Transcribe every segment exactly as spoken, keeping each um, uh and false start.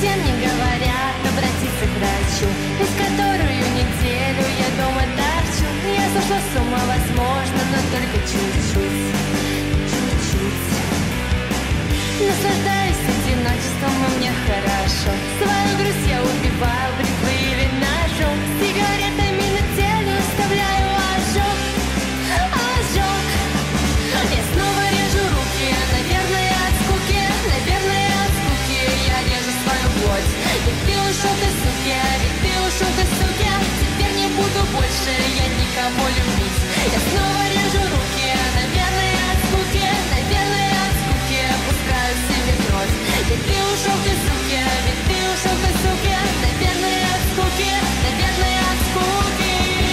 совсем не говорят обратиться к врачу, ведь которую неделю я дома торчу. Я сошла с ума, возможно, но только чуть-чуть, чуть-чуть. Наслаждаюсь одиночеством, и мне хорошо. Свою грусть я убиваю, бритвы и виношу. С сигаретами на теле оставляю ожог, ожог. Я снова режу руки, наверное, от скуки, наверное, от скуки я режу свою плоть. Ведь ты ушел, ты суки, ведь ты ушел, ты суки. Теперь не буду больше я никому любить. Я снова режу руки, наверное, от скуки, наверное, от скуки пускаю себе кровь. Ведь ты ушел, ты суки, ведь ты ушел, ты суки. Наверное, от скуки, наверное, от скуки.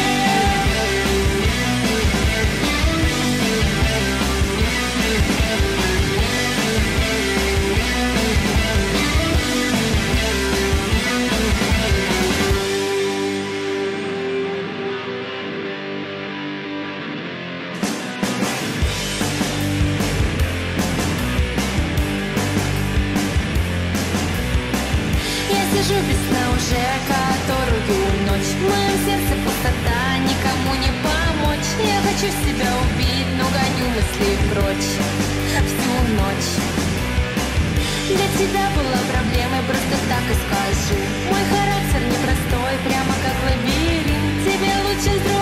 Сижу без сна уже которую ночь. В моем сердце пустота, никому не помочь. Я хочу себя убить, но гоню мысли прочь всю ночь. Для тебя была проблемой, просто так и скажу. Мой характер непростой, прямо как лабиринт. Тебе лучше с другом